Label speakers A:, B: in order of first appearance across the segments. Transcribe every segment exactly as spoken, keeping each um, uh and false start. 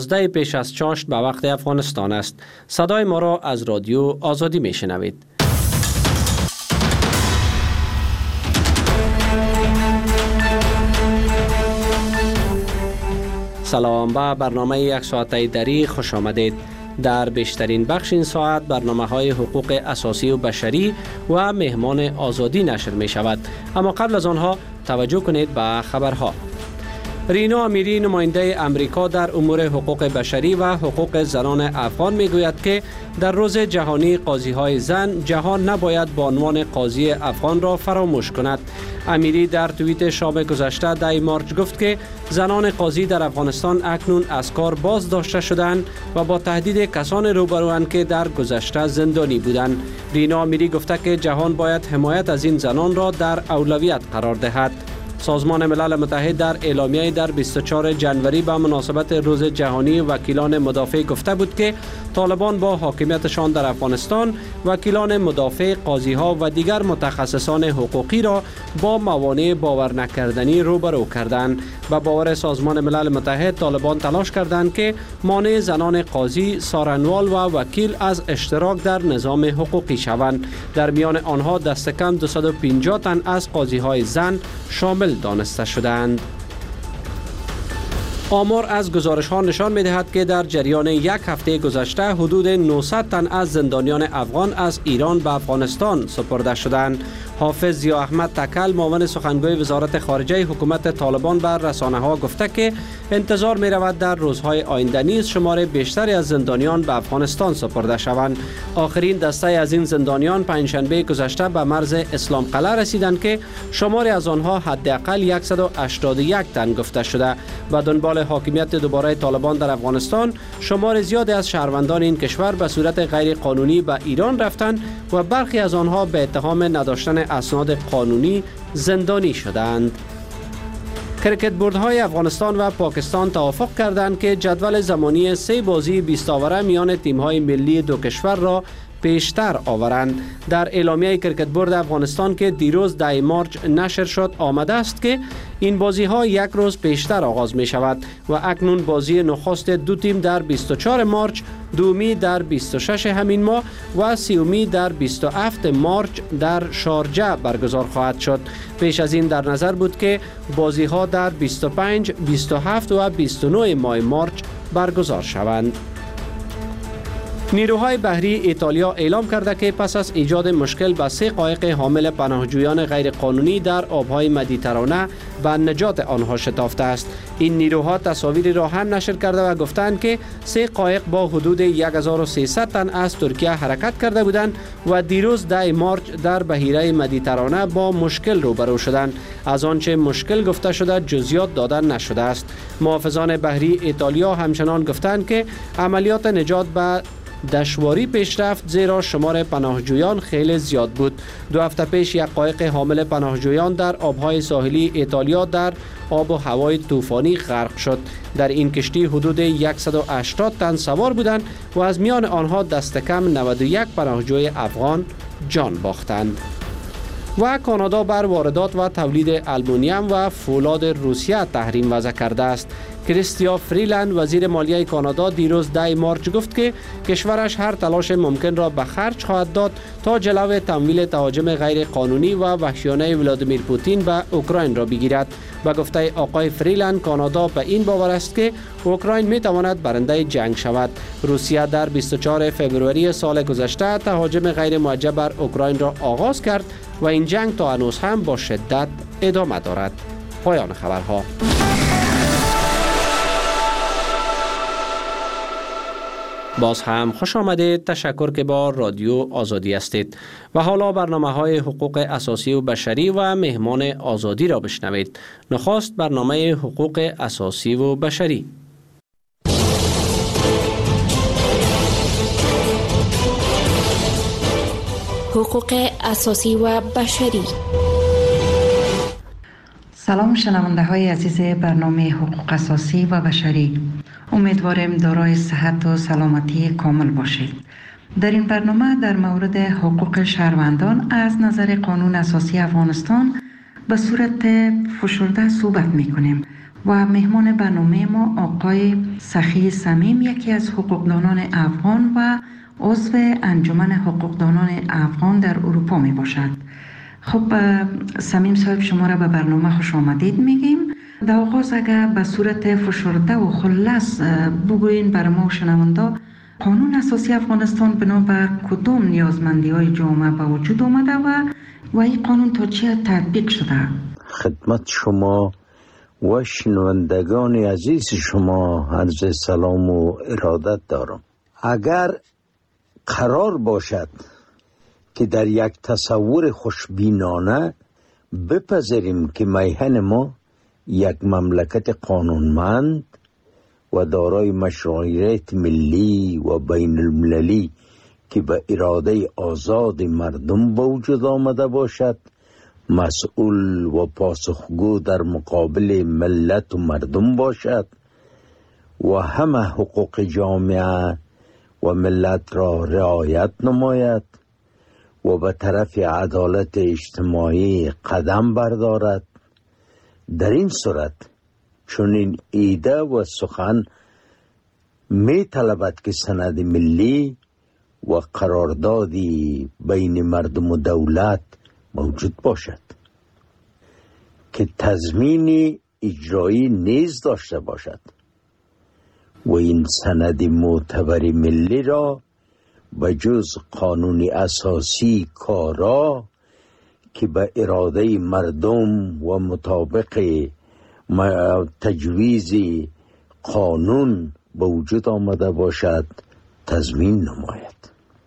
A: ده پیش از چاشت به وقت افغانستان است. صدای ما را از رادیو آزادی می شنوید. سلام، به برنامه یک ساعته دری خوش آمدید. در بیشترین بخش این ساعت برنامه های حقوق اساسی و بشری و مهمان آزادی نشر می شود. اما قبل از آنها توجه کنید به خبرها. رینا امیری نماینده امریکا در امور حقوق بشری و حقوق زنان افغان می گوید که در روز جهانی قاضی های زن جهان نباید با عنوان قاضی افغان را فراموش کند. امیری در توییت شام گذشته ده مارچ گفت که زنان قاضی در افغانستان اکنون از کار باز داشته شدند و با تهدید کسان روبروند که در گذشته زندانی بودند. رینا امیری گفته که جهان باید حمایت از این زنان را در اولویت قرار دهد. سازمان ملل متحد در اعلامیه در بیست و چهارم ژانویه به مناسبت روز جهانی وکیلان مدافع گفته بود که طالبان با حاکمیتشان در افغانستان وکیلان مدافع، قاضی‌ها و دیگر متخصصان حقوقی را با موانع باور نکردنی روبرو کردند. به باور سازمان ملل متحد طالبان تلاش کردند که مانع زنان قاضی، سارنوال و وکیل از اشتراک در نظام حقوقی شوند. در میان آنها دست کم دویست و پنجاه تن از قاضی‌های زن شامل دانسته شدند. آمار از گزارش ها نشان می دهد که در جریان یک هفته گذشته حدود نهصد تن از زندانیان افغان از ایران به افغانستان سپرده شدند. حافظ ضیا احمد تکل، معاون سخنگوی وزارت خارجه حکومت طالبان بر رسانه ها گفته که انتظار می رود در روزهای آینده نیز شمار بیشتری از زندانیان به افغانستان سپرده شوند. آخرین دسته از این زندانیان پنجشنبه گذشته به مرز اسلام قلعه رسیدند که شماری از آنها حداقل صد و هشتاد و یک تن گفته شده. و دنبال حاکمیت دوباره طالبان در افغانستان شمار زیادی از شهروندان این کشور به صورت غیر قانونی به ایران رفتند و برخی از آنها به اتهام نداشتن اسناد قانونی زندانی شدند. کرکت بوردهای افغانستان و پاکستان توافق کردند که جدول زمانی سه بازی بیست آوره میان تیم‌های ملی دو کشور را پیشتر آورند. در اعلامیه کرکت بورد افغانستان که دیروز ده مارچ نشر شد آمده است که این بازی ها یک روز پیشتر آغاز می شود و اکنون بازی نخست دو تیم در بیست و چهارم مارچ، دومی در بیست و ششم همین ماه و سیومی در بیست و هفتم مارچ در شارجه برگزار خواهد شد. پیش از این در نظر بود که بازی ها در بیست و پنج، بیست و هفت و بیست و نه ماه مارچ برگزار شوند. نیروهای بحری ایتالیا اعلام کرده که پس از ایجاد مشکل به سه قایق حامل پناهجویان غیرقانونی در آبهای مدیترانه به نجات آنها شتافته است. این نیروها تصاویری را هم نشر کرده و گفتند که سه قایق با حدود هزار و سیصد تن از ترکیه حرکت کرده بودند و دیروز ده مارچ در بحیره مدیترانه با مشکل روبرو شدند. از آنچه مشکل گفته شده جزئیات داده نشده است. محافظان بحری ایتالیا همچنان گفتند که عملیات نجات به دشواری پیش رفت زیرا شمار پناهجویان خیلی زیاد بود. دو هفته پیش یک قایق حامل پناهجویان در آبهای ساحلی ایتالیا در آب و هوای طوفانی غرق شد. در این کشتی حدود صد و هشتاد تن سوار بودند و از میان آنها دست کم نود و یک پناهجوی افغان جان باختند. و کانادا بر واردات و تولید آلومینیوم و فولاد روسیه تحریم وضع کرده است. کریستیا فریلند وزیر مالیه کانادا دیروز ده مارچ گفت که کشورش هر تلاش ممکن را به خرج خواهد داد تا جلو تمویل تهاجم غیر قانونی و وحشیانه ولادیمیر پوتین به اوکراین را بگیرد. به گفته آقای فریلند کانادا به این باور است که اوکراین می تواند برنده جنگ شود. روسیه در بیست و چهارم فوریه سال گذشته تهاجم غیر موجه بر اوکراین را آغاز کرد و این جنگ تا هنوز هم با شدت ادامه دارد. پایان خبرها. باز هم خوش آمدید. تشکر که با رادیو آزادی هستید. و حالا برنامه های حقوق اساسی و بشری و مهمان آزادی را بشنوید. نخست برنامه حقوق اساسی و بشری.
B: حقوق اساسی و بشری.
C: سلام شنونده های عزیز برنامه حقوق اساسی و بشری. امیدواریم دارای صحت و سلامتی کامل باشید. در این برنامه در مورد حقوق شهروندان از نظر قانون اساسی افغانستان به صورت فشرده صحبت می کنیم و مهمان برنامه ما آقای سخی صمیم، یکی از حقوقدانان افغان و عضو انجمن حقوقدانان افغان در اروپا می باشد. خب صمیم صاحب، شما را به برنامه خوش آمدید میگیم. در آغاز اگر به صورت فشرده و خلاص بگوین برای ما شنونده، قانون اساسی افغانستان بنابر کدام نیازمندی های جامعه به وجود آمده و و این قانون تا چه تطبیق شده؟
D: خدمت شما و شنوندگان عزیز شما عرض سلام و ارادت دارم. اگر قرار باشد که در یک تصور خوشبینانه بپذیریم که میهن ما یک مملکت قانونمند و دارای مشروعیت ملی و بین المللی که به اراده آزاد مردم به وجود آمده باشد، مسئول و پاسخگو در مقابل ملت و مردم باشد و همه حقوق جامعه و ملت را رعایت نماید و به طرف عدالت اجتماعی قدم بردارد، در این صورت چنین ایده و سخن می طلبد که سند ملی و قراردادی بین مردم و دولت موجود باشد که تضمین اجرایی نیز داشته باشد و این سند معتبر ملی را به جز قانون اساسی کارا که به اراده مردم و مطابق تجویز قانون به وجود آمده باشد تضمین نماید.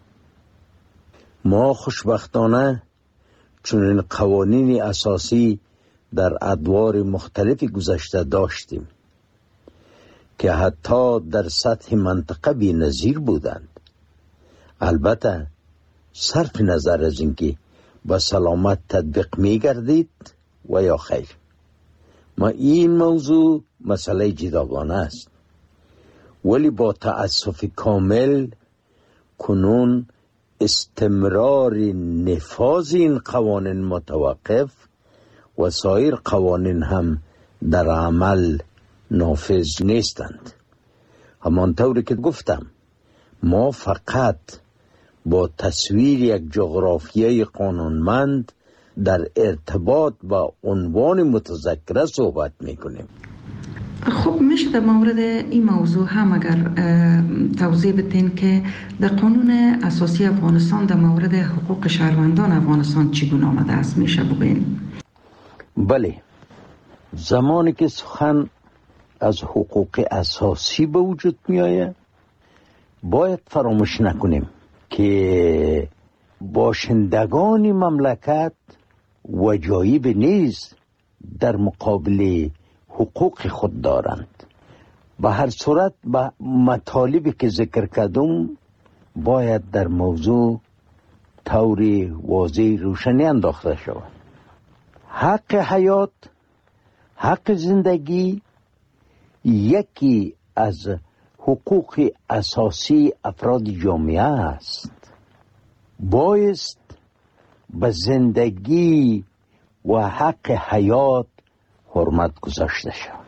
D: ما خوشبختانه چنین قوانین اساسی در ادوار مختلف گذشته داشتیم که حتی در سطح منطقه بی نظیر بودند. البته صرف نظر از اینکه با سلامت تطبیق می گردید و یا خیر، ما این موضوع مسئله جداگانه است، ولی با تأسف کامل کنون استمرار نفاذ این قوانین متوقف و سایر قوانین هم در عمل نافذ نیستند. همانطوری که گفتم، ما فقط با تصویر یک جغرافیای قانونمند در ارتباط با عنوان متذکره صحبت میکنیم.
C: خب میشه در مورد این موضوع هم اگر توضیح بدین که در قانون اساسی افغانستان در مورد حقوق شهروندان افغانستان چگونه آمده است، میشه بگوین؟
D: بله، زمانی که سخن از حقوق اساسی به وجود می آید باید فراموش نکنیم که باشندگان مملکت وجایب نیز در مقابل حقوق خود دارند. به هر صورت به مطالبی که ذکر کردم باید در موضوع طور واضح روشنی انداخته شود. حق حیات، حق زندگی یکی از حقوق اساسی افراد جامعه است. بایست به زندگی و حق حیات حرمت گذاشته شود.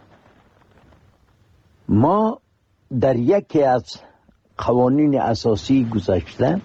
D: ما در یکی از قوانین اساسی گذشته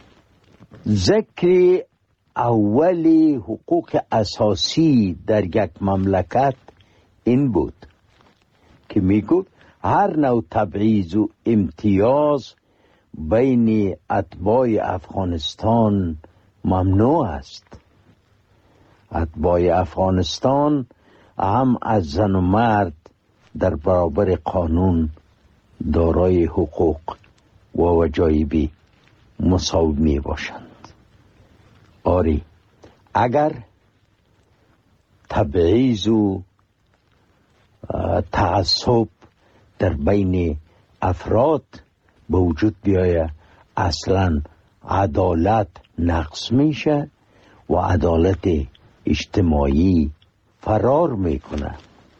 D: ذکر اولی حقوق اساسی در یک مملکت این بود که میگو هر نوع تبعیض و امتیاز بین اتباع افغانستان ممنوع است. اتباع افغانستان هم از زن و مرد در برابر قانون دارای حقوق و وجایبی مساوی می باشند. آری، اگر تبعیض و تعصب در بین افراد به وجود بیاید، اصلا عدالت نقص میشه و عدالت اجتماعی فرار میکنه.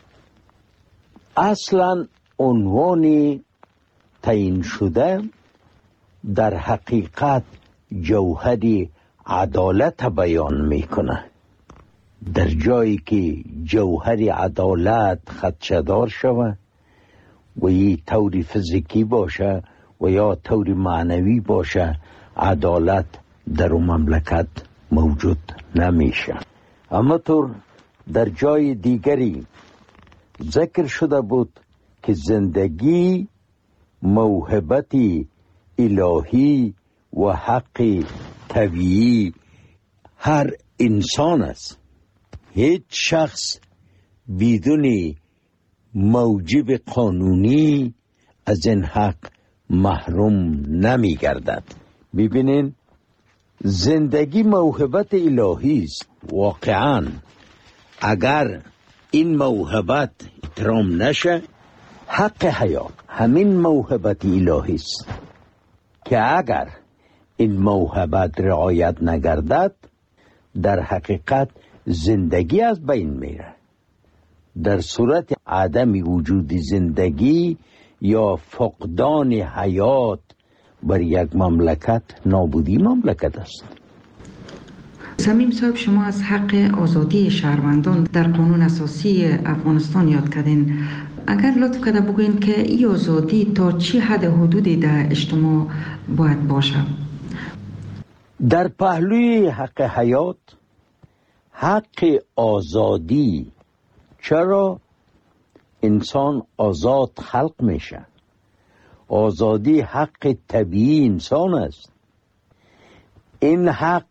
D: اصلا عنوان تعیین شده در حقیقت جوهر عدالت بیان میکنه. در جایی که جوهر عدالت خدشه‌دار شود و یه طور فیزیکی باشه و یا طور معنوی باشه، عدالت در اون مملکت موجود نمیشه. اما طور در جای دیگری ذکر شده بود که زندگی موهبتی الهی و حق طبیعی هر انسان است. هیچ شخص بدون موجب قانونی از این حق محروم نمی گردد. ببینین، زندگی موهبت الهی است. واقعا اگر این موهبت احترام نشه، حق حیات همین موهبت الهی است که اگر این موهبت رعایت نگردد، در حقیقت زندگی از بین میره. در صورت عدم وجود زندگی یا فقدان حیات بر یک مملکت، نابودی مملکت است.
C: صمیم صاحب، شما از حق آزادی شهروندان در قانون اساسی افغانستان یاد کردین. اگر لطف کرده بگوین که این آزادی تا چی حد حدودی در اجتماع باید باشه؟
D: در پهلوی حق حیات، حق آزادی، چرا انسان آزاد خلق میشه؟ آزادی حق طبیعی انسان است. این حق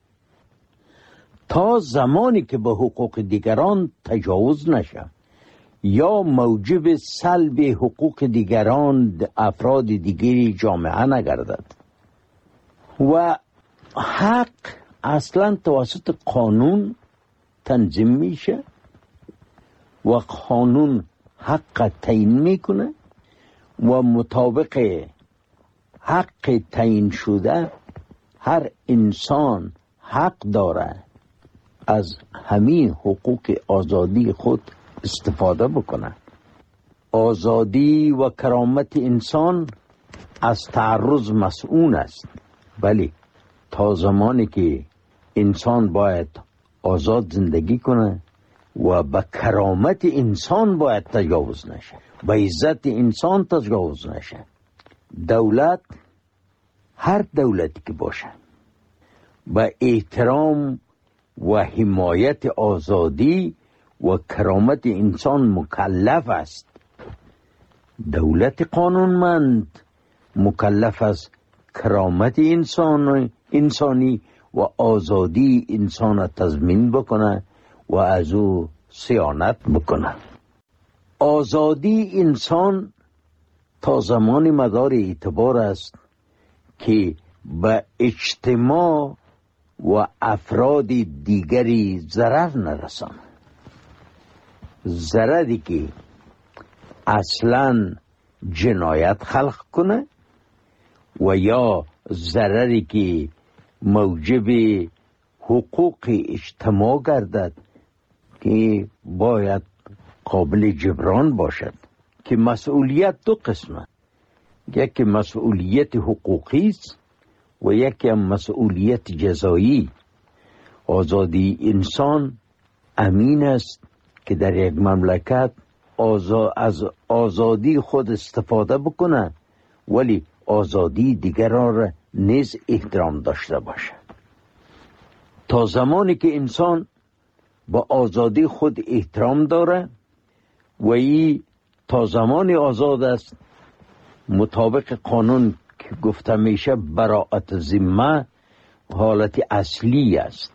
D: تا زمانی که به حقوق دیگران تجاوز نشه یا موجب سلب حقوق دیگران افراد دیگری جامعه نگردد. و حق اصلا توسط قانون تنظیم میشه و قانون حق تعیین میکنه و مطابق حق تعیین شده هر انسان حق داره از همین حقوق آزادی خود استفاده بکنه. آزادی و کرامت انسان از تعرض مسئول است، ولی تا زمانی که انسان باید آزاد زندگی کنه و به کرامت انسان باید تجاوز نشه، به عزت انسان تجاوز نشه. دولت، هر دولتی که باشه، به احترام و حمایت آزادی و کرامت انسان مکلف است. دولت قانونمند مکلف است کرامت انسان انسانی و آزادی انسان تضمین بکنه و از او صیانت بکنه. آزادی انسان تا زمان مدار اعتبار است که به اجتماع و افراد دیگری ضرر نرسانه. ضرری که اصلا جنایت خلق کنه و یا ضرری که موجب حقوق اجتماع گردد که باید قابل جبران باشد. که مسئولیت دو قسمه، یکی مسئولیت حقوقی است و یکی مسئولیت جزایی. آزادی انسان امین است که در یک مملکت آزا از آزادی خود استفاده بکنه، ولی آزادی دیگران را نیز احترام داشته باشه. تا زمانی که انسان با آزادی خود احترام داره و ای تا زمانی آزاد است، مطابق قانون که گفته میشه براءت ذمه حالت اصلی است.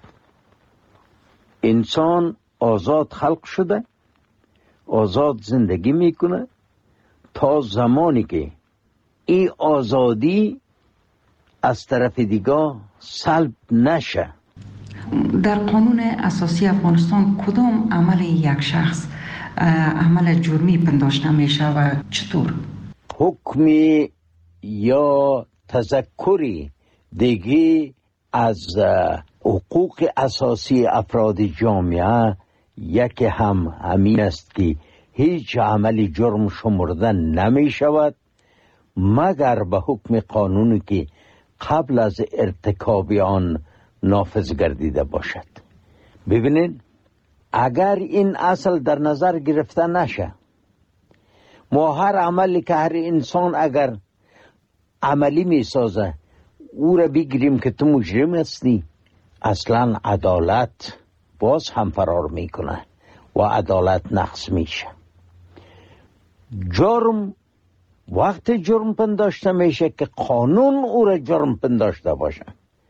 D: انسان آزاد خلق شده، آزاد زندگی میکنه تا زمانی که این آزادی از طرف دیگه سلب نشه.
C: در قانون اساسی افغانستان کدام عمل یک شخص عمل جرمی پنداشته میشه و چطور؟
D: حکمی یا تذکری دیگه از حقوق اساسی افراد جامعه یکی هم همین است که هیچ عمل جرم شمرده نمی شود مگر به حکم قانونی که قبل از ارتکاب آن نافذ گردیده باشد. ببینید، اگر این اصل در نظر گرفته نشه، ما هر عملی که هر انسان اگر عملی می سازه او را بگیریم که تو مجرم هستی، اصلا عدالت باز هم فرار میکنه و عدالت نقص میشه. جرم وقت جرم پنداشته میشه که قانون او را جرم پنداشته باشه،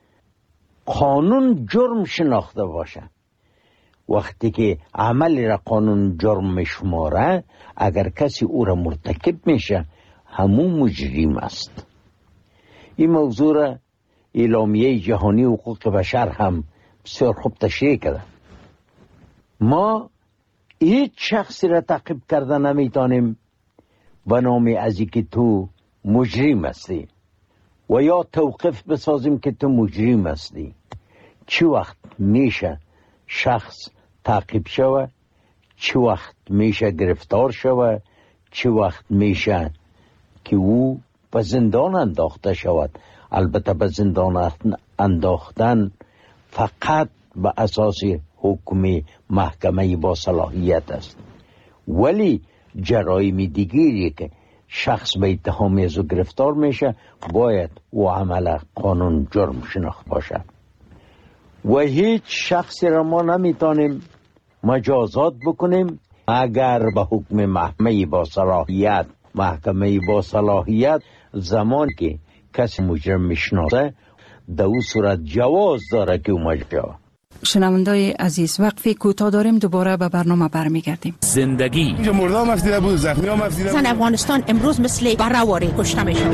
D: قانون جرم شناخته باشه. وقتی که عملی را قانون جرم میشماره، اگر کسی او را مرتکب میشه همون مجرم است. این موضوع را اعلامیه جهانی حقوق بشر هم بسیار خوب تشریح کرده. ما هیچ شخصی را تعقیب کرده نمیتونیم به نام از که تو مجرم هستی و یا توقف بسازیم که تو مجرم هستی. چی وقت میشه شخص تعقیب شوه، چی وقت میشه گرفتار شوه، چی وقت میشه که او به زندان انداخته شود. البته به زندان انداختن فقط به اساس حکم محکمه با صلاحیت است، ولی جرایم دیگری که شخص به اتهام از او گرفتار میشه باید او عمل قانون جرم شناخت باشه و هیچ شخصی را ما نمیتونیم مجازات بکنیم اگر به حکم محکمه با صلاحیت محکمه با صلاحیت زمان که کسی مجرم میشناسه در او صورت جواز داره که او مجرم.
C: شنوندای عزیز، وقفی کوتاه داریم، دوباره به برنامه برمیگردیم.
E: زندگی
F: اینجا مردم مفدیده بود، زخمی ها مفدیده بود.
G: زن افغانستان امروز مثل برآوری کشته میشن.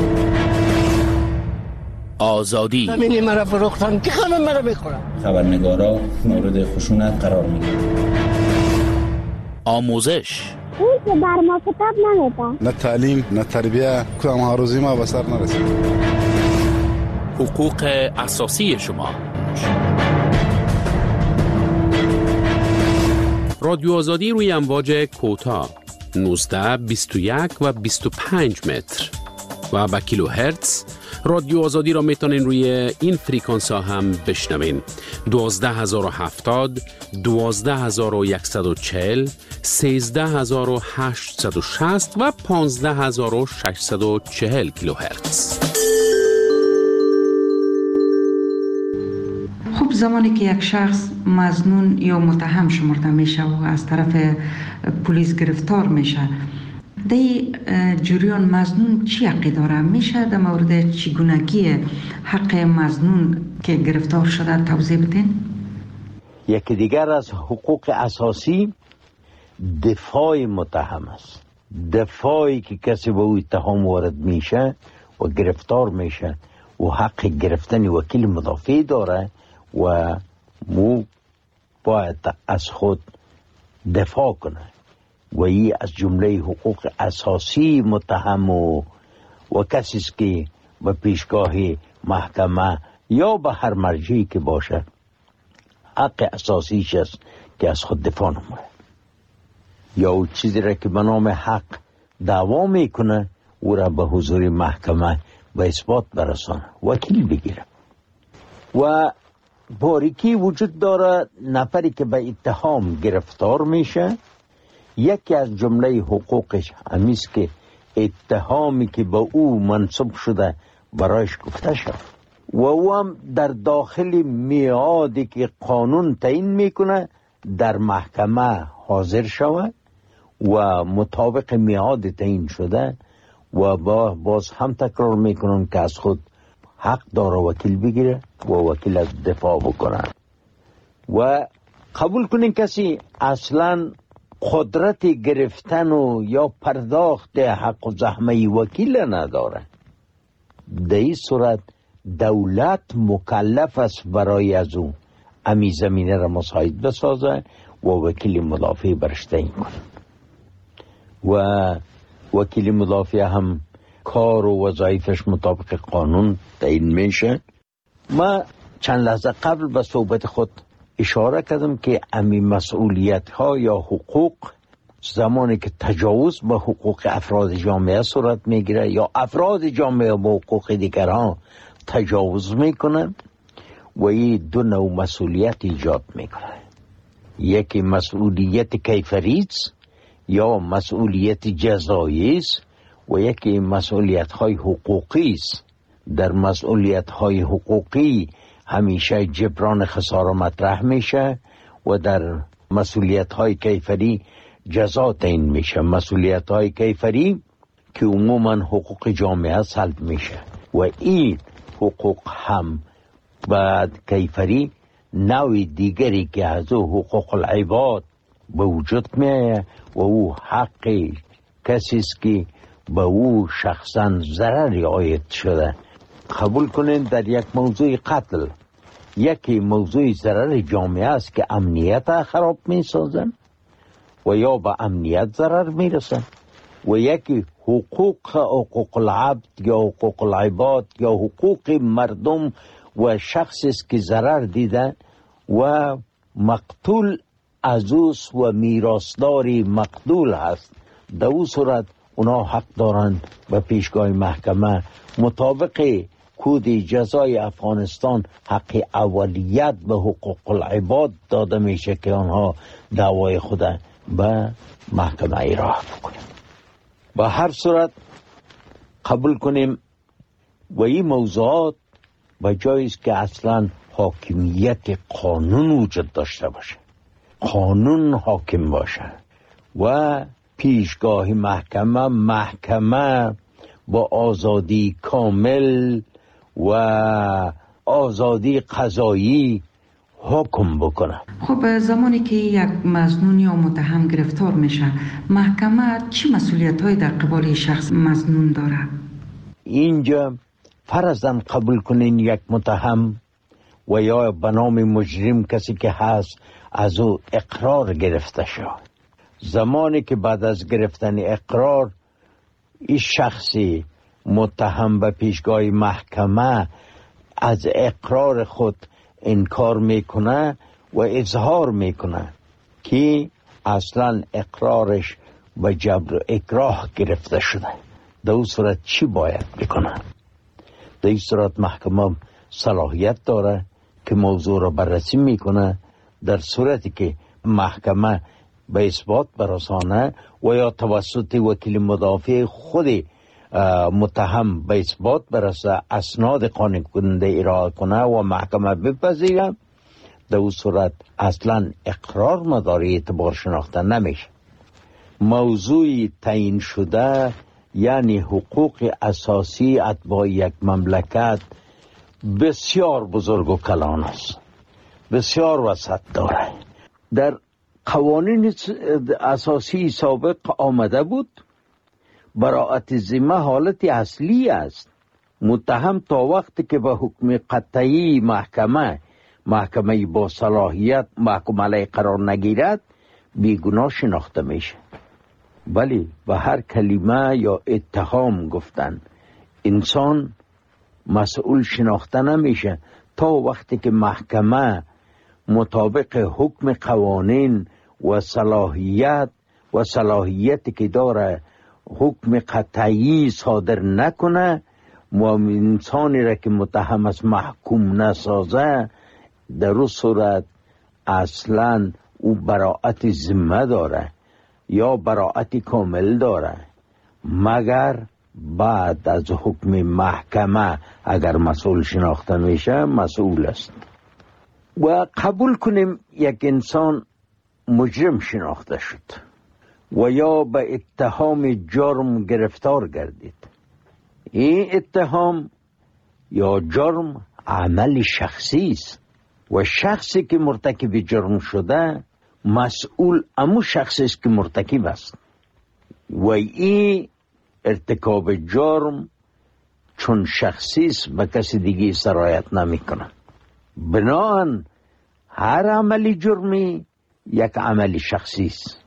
E: آزادی
H: زمینی مرا فروختن که خانم مرا بخورن.
I: خبرنگارا مورد خشونت قرار میگیرن.
E: آموزش
J: اون که بر ما کتاب نمیده.
F: نه تعلیم نه تربیه، کدام ها روزی ما به سر نرسید.
E: حقوق اساسی شما. رادیو آزادی روی امواج کوتاه نوزده، بیست و یک و بیست و پنج متر و با کیلو هرتز. رادیو آزادی را میتونین روی این فریکانس ها هم بشنوین: دوازده هزار و هفتاد، دوازده هزار و صد و چهل، سیزده هزار و هشتصد و شصت و پانزده هزار و ششصد و چهل کیلو هرتز.
C: خب زمانی که یک شخص مظنون یا متهم شمرده میشه و از طرف پلیس گرفتار میشه، دی جریان مظنون چی حقی داره؟ میشه در مورد چگونگی حق مظنون که گرفتار شده توضیح بدین؟
D: یکی دیگر از حقوق اساسی دفاع متهم است. دفاعی که کسی به او اتهام وارد میشه و گرفتار میشه و حق گرفتن وکیل مدافع داره و مو باید از خود دفاع کنه و این از جمله حقوق اساسی متهم و, و کسی است که به پیشگاه محکمه یا به هر مرجعی که باشه حق اساسیش است که از خود دفاع نمونه یا او چیزی را که به نام حق دعوا میکنه او را به حضور محکمه به اثبات برسانه، وکیل بگیره. و باریکی وجود داره نفری که به اتهام گرفتار میشه، یکی از جمله حقوقش همیست که اتهامی که به او منصوب شده برایش گفته شد و او هم در داخل میعادی که قانون تعیین میکنه در محکمه حاضر شود و مطابق میعاد تعیین شده و با باز هم تکرار میکنن که از خود حق داره وکیل بگیره و وکیل از دفاع بکنه. و قبول کنین کسی اصلا قدرت گرفتن و یا پرداخت حق و زحمه وکیل نداره، در این صورت دولت مکلف است برای از او امی زمینه را مساعد بسازه و وکیل مدافع برش تعیین کنه و وکیل مدافع هم کار و وظایفش مطابق قانون تعیین میشه. ما چند لحظه قبل به صحبت خود اشاره کردم که امی مسئولیت ها یا حقوق زمانی که تجاوز به حقوق افراد جامعه صورت میگیره یا افراد جامعه به حقوق دیگران تجاوز میکنن و این دو نوع مسئولیت ایجاد میکنه. یکی مسئولیت کیفری است یا مسئولیت جزایی است و یکی مسئولیت های حقوقی است. در مسئولیت های حقوقی همیشه جبران خسارة مطرح میشه و در مسئولیت های کیفری جزا تعیین میشه. مسئولیت های کیفری که عموما حقوق جامعه سلب میشه و این حقوق هم بعد کیفری نوع دیگری که از او حقوق العباد به وجود میه و او حق کسی است که به او شخصا ضرری عاید شده. قبول کنین در یک موضوع قتل یکی موضوع ضرر جامعه است که امنیت خراب می سازن و یا به امنیت ضرر می رسن و یکی حقوق حقوق العبد یا حقوق العباد یا حقوق مردم و شخصی است که ضرر دیده و مقتول از اوست و میراثداری مقتول هست. در او صورت اونا حق دارند به پیشگاه محکمه مطابق کود جزای افغانستان حق اولیت به حقوق العباد داده میشه که آنها دعوای خود به محکمه ایراه بکنیم. به هر صورت قبول کنیم و این موضوعات به جایی است که اصلا حاکمیت قانون وجود داشته باشه، قانون حاکم باشه و پیشگاه محکمه محکمه با آزادی کامل و آزادی قضایی حکم بکنه.
C: خب زمانی که یک مظنون یا متهم گرفتار میشه محکمه چی مسئولیت های در قبال شخص مظنون داره؟
D: اینجا فرضاً قبول کنین یک متهم و یا به نام مجرم کسی که هست از او اقرار گرفته شد. زمانی که بعد از گرفتن اقرار این شخصی متهم به پیشگاه محکمه از اقرار خود انکار میکنه و اظهار میکنه که اصلا اقرارش به جبر و اکراه گرفته شده، در اون صورت چی باید بکنه؟ در این صورت محکمه صلاحیت داره که موضوع را بررسی میکنه. در صورتی که محکمه به اثبات برسانه و یا توسط وکیل مدافع خود متهم به اثبات برسه اسناد قانع کننده ارائه کنه و محکمه بپذیره، در اون صورت اصلا اقرار مداری اعتبار شناخته نمیشه. موضوع تعیین شده یعنی حقوق اساسی اتباع یک مملکت بسیار بزرگ و کلان است، بسیار وسعت داره. در قوانین اساسی سابق آمده بود براءت ذمه حالت اصلی است. متهم تا وقتی که به حکم قطعی محکمه محکمه با صلاحیت محکوم علیه قرار نگیرد بیگناه شناخته میشه. ولی به هر کلمه یا اتهام گفتن انسان مسئول شناخته نمیشه تا وقتی که محکمه مطابق حکم قوانین و صلاحیت و صلاحیتی که داره حکم قطعی صادر نکنه و انسانی را که متهم است محکوم نسازه، در اون صورت اصلا او براءت ذمه داره یا براءت کامل داره، مگر بعد از حکم محکمه اگر مسئول شناخته میشه مسئول است. و قبول کنیم یک انسان مجرم شناخته شد و یا به اتهام جرم گرفتار گردید. این اتهام یا جرم عمل شخصی است و شخصی که مرتکب جرم شده مسئول امو شخصی است که مرتکب است و این ارتکاب جرم چون شخصی است به کسی دیگه سرایت نمی کنه. بناهن هر عملی جرمی یک عمل شخصی است.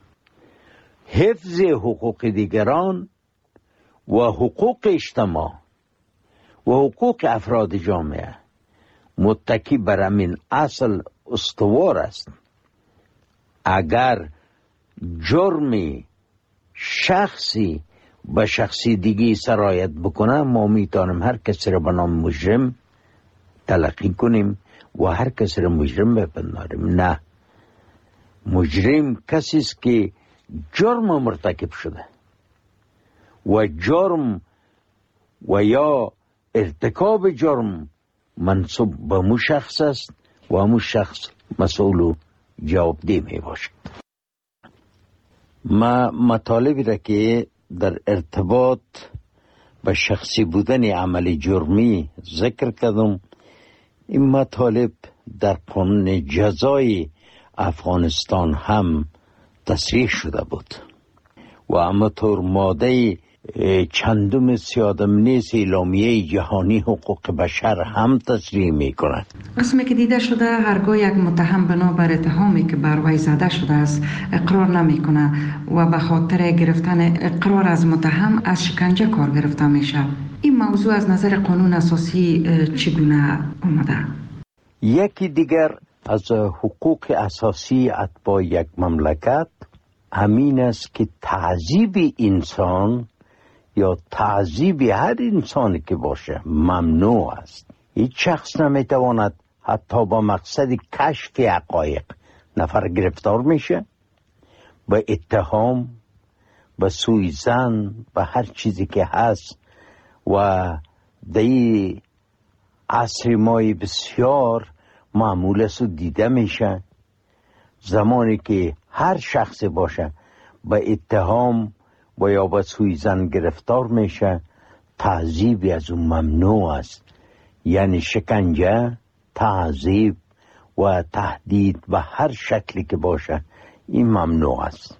D: حفظ حقوق دیگران و حقوق اجتماع و حقوق افراد جامعه متکی بر همین اصل استوار است. اگر جرمی شخصی به شخصی دیگی سرایت بکنه ما میتونیم هر کسی را به نام مجرم تلقی کنیم و هر کسی را مجرم بپنداریم. نه، مجرم کسی است که جرم مرتکب شده و جرم و یا ارتکاب جرم منصوب به مو شخص است و مو شخص مسئول و جوابدeh می باشد. ما مطالبی را که در ارتباط به شخصی بودن عمل جرمی ذکر کردم، این مطالب در قانون جزای افغانستان هم تصریح شده بود و همانطور ماده چندم سیادم نیز اعلامیه جهانی حقوق بشر هم تصریح می کند.
C: اسمی که دیده شده هرگاه یک متهم بنا بر اتهامی که بر وی زده شده است اقرار نمی کنه و به خاطر گرفتن اقرار از متهم از شکنجه کار گرفته میشه. این موضوع از نظر قانون اساسی چگونه آمده؟
D: یکی دیگر از حقوق اساسی اتباع یک مملکت همین است که تعذیب انسان یا تعذیب هر انسانی که باشه ممنوع است. هیچ شخص نمیتواند حتی با مقصد کشف حقایق نفر گرفتار میشه، به اتهام، به سوءظن، به هر چیزی که هست و دی عصر مای بسیار معمول است و دیده میشه. زمانی که هر شخص باشه به اتهام و یا به سوءظن گرفتار میشه، تعذیبی از اون ممنوع است. یعنی شکنجه، تعذیب و تهدید به هر شکلی که باشه این ممنوع است.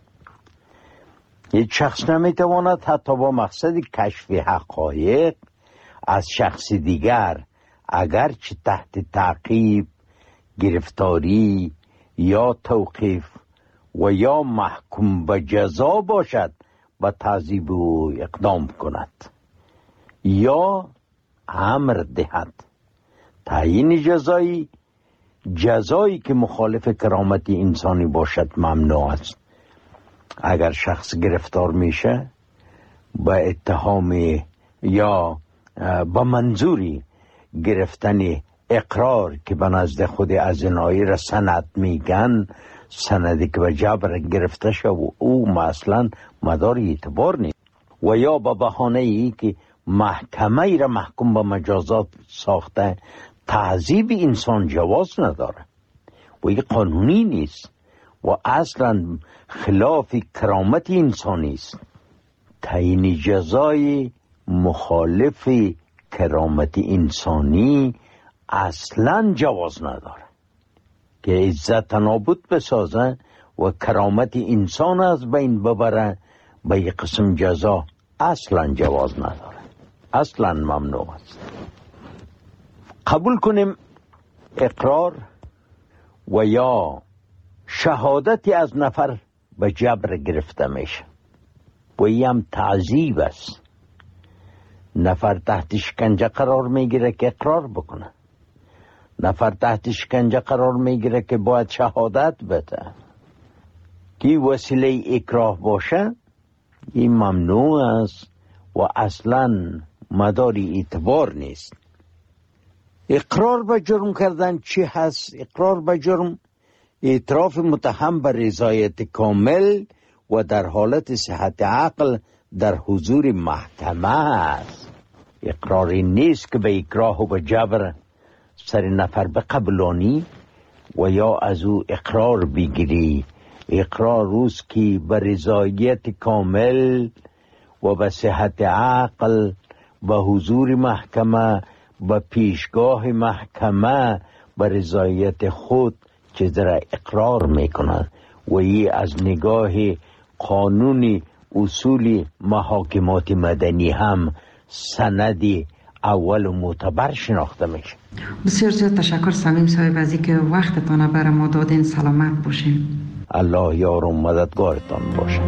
D: یک شخص نمیتواند حتی با مقصد کشف حقایق از شخص دیگر اگرچه تحت تعقیب، گرفتاری یا توقیف و یا محکوم به جزا باشد و تعذیب و اقدام کند یا امر دهد. تعیین جزایی جزایی که مخالف کرامت انسانی باشد ممنوع است. اگر شخص گرفتار میشه با اتهام یا با منظوری گرفتن اقرار که به نزد خود ازنایی را سند میگن، سندی که به جبر گرفته شد و او مثلا مدار اعتبار نیست، و یا با بهانه ای که محکمه ای را محکوم به مجازات ساخته، تعذیب انسان جواز نداره و این قانونی نیست و اصلا خلاف کرامت انسانی است. تعیین جزای مخالف کرامت انسانی اصلا جواز نداره که عزت نابود بسازه و کرامت انسان از بین ببره. به یک قسم جزا اصلا جواز نداره، اصلا ممنوع است. قبول کنیم اقرار و یا شهادتی از نفر به جبر گرفته میشه و این هم تعذیب است. نفر تحت شکنجه قرار میگیره که اقرار بکنه، نفر تحت شکنجه قرار میگیره که باید شهادت بده. که وسیله اکراه باشه این ممنوع است و اصلا مداری اعتبار نیست. اقرار به جرم کردن چی هست؟ اقرار به جرم اعتراف متهم به رضایت کامل و در حالت صحت عقل در حضور محکمه است. اقراری نیست که به اکراه و به جبر سر نفر بقبلانی و یا از او اقرار بگیری. اقرار روز که به رضایت کامل و به صحت عقل به حضور محکمه، به پیشگاه محکمه به رضایت خود چیز را اقرار میکنند و این از نگاه قانون اصول محاکمات مدنی هم سندی اول و معتبر شناخته میشه.
C: بسیار زیاد تشکر صمیم صاحب از اینکه وقتتان برای ما دادین. سلامت باشین.
D: الله یار و مددگارتان باشه.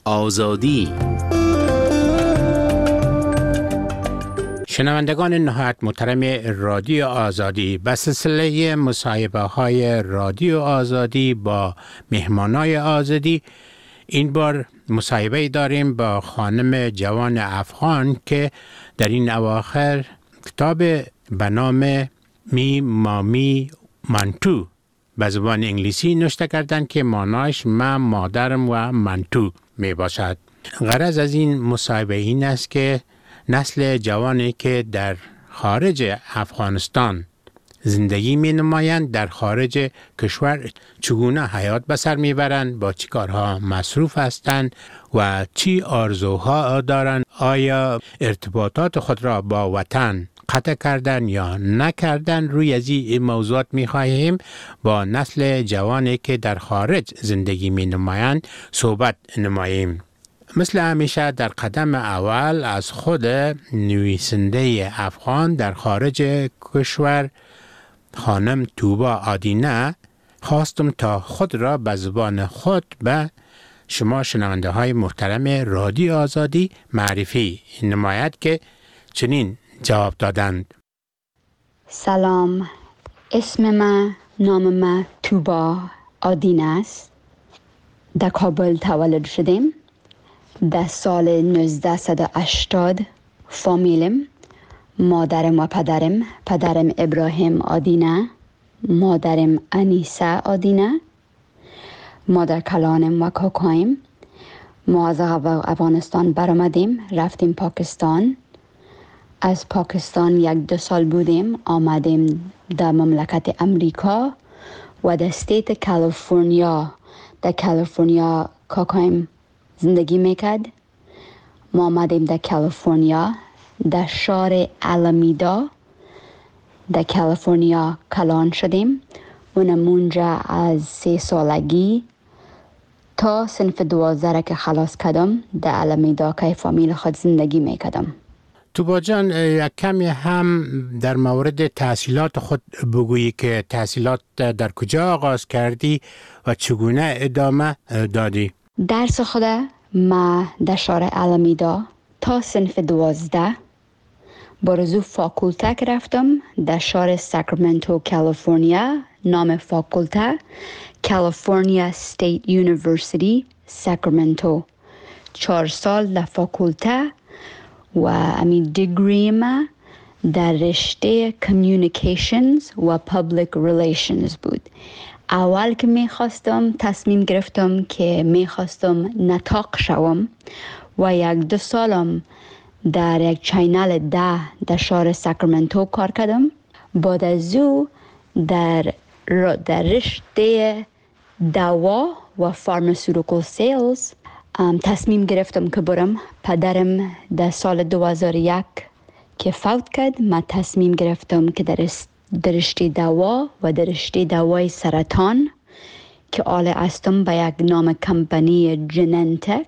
E: آزادی.
K: شنوندگان نهایت محترم رادیو آزادی، به سلسله مصاحبه های رادیو آزادی با مهمانای آزادی، این بار مصاحبه داریم با خانم جوان افغان که در این اواخر کتاب به نام می مامی منتو به زبان انگلیسی نوشته کردند که معنایش من مادرم و منتو می باشد. غرض از این مصاحبه این است که نسل جوانی که در خارج افغانستان زندگی می نمایند در خارج کشور چگونه حیات به سر می برند، با چی کارها مصروف هستند و چی آرزوها دارند، آیا ارتباطات خود را با وطن قطع کردن یا نکردن. روی از این موضوعات می خواهیم با نسل جوانی که در خارج زندگی می نمایند صحبت نماییم. مثل همیشه در قدم اول از خود نویسنده افغان در خارج کشور خانم توبا آدینه خواستم تا خود را به زبان خود به شما شنونده های محترم رادیو آزادی معرفی نماید که چنین جواب دادند.
L: سلام، اسم من نام من توبا آدینه است. در کابل تولد شدیم. در سال نوزده و هشتاد فامیلم، مادرم و پدرم، پدرم ابراهیم آدینه، مادرم انیسه آدینه، مادر کلانم و کاکایم. ما از افغانستان برآمدیم، رفتیم پاکستان. از پاکستان یک دو سال بودیم، آمدیم در مملکت امریکا و در استیت کالیفرنیا. در کالیفرنیا کاکایم زندگی میکرد. ما آمدیم در کالیفرنیا، در شهر آلمیدا در کالیفرنیا کلان شدیم. اونم اونجا از سه سالگی تا صنف دوازده که خلاص کردم در آلمیدا که فامیل خود زندگی میکردم.
K: توبا جان، یک کمی هم در مورد تحصیلات خود بگویی که تحصیلات در کجا آغاز کردی و چگونه ادامه دادی؟
L: درس خود ما در شهر آلمیدا تا صنف دوازده برزو فاکولته که رفتم در شهر ساکرامنتو کالیفرنیا. نام فاکولته کالیفرنیا استیت یونیورسیتی ساکرامنتو. چهار سال در فاکولته و امی دیگری ما در رشته کمیونیکیشنز و پابلیک ریلیشنز بود. اول که می خواستم تصمیم گرفتم که می خواستم نطاق شوم و یک دو سالم در یک چینل ده در شهر ساکرامنتو کار کردم. بعد از او در در رشته دوا و فارماسیوتیکال سیلز تصمیم گرفتم که برم. پدرم در سال دو هزار و یک که فوت کرد، من تصمیم گرفتم که در در رشته دوا و در رشته دوای سرطان که آل هستم به یک نام کمپانی جننتک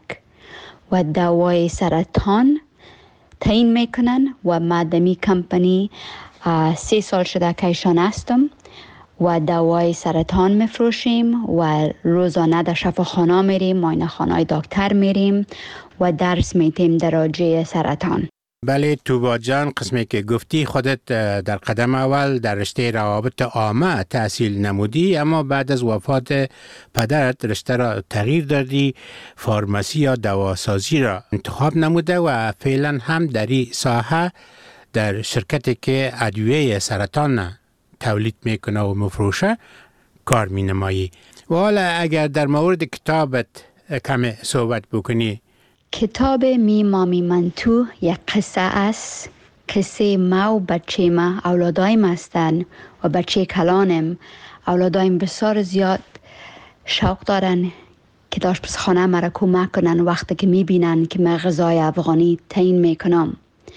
L: و دوای سرطان تعیین میکنن و ما دمی کمپانی سه سال شده که ایشان هستم و دوای سرطان میفروشیم و روزانه در شفاخانه میریم، معاینه خانه دکتر میریم و درس میتیم در راجع سرطان.
K: بله توبا جان، قسمی که گفتی خودت در قدم اول در رشته روابط عامه تحصیل نمودی، اما بعد از وفات پدرت رشته را تغییر دادی، فارماسی یا دواسازی را انتخاب نموده و فعلا هم در این ساحه در شرکتی که ادویه سرطان تولید میکنه و مفروشه کار می نمایی. و حالا اگر در مورد کتابت کم صحبت بکنی.
L: کتاب می مامی منتو یک قصه است. قصه ما و بچه ما، اولادایم هستن و بچه کلانم. اولادایم بسیار زیاد شوق دارن که در آشپزخانه مرا کمک کنن وقتی که می بینن که من غذای افغانی تعیین میکنم.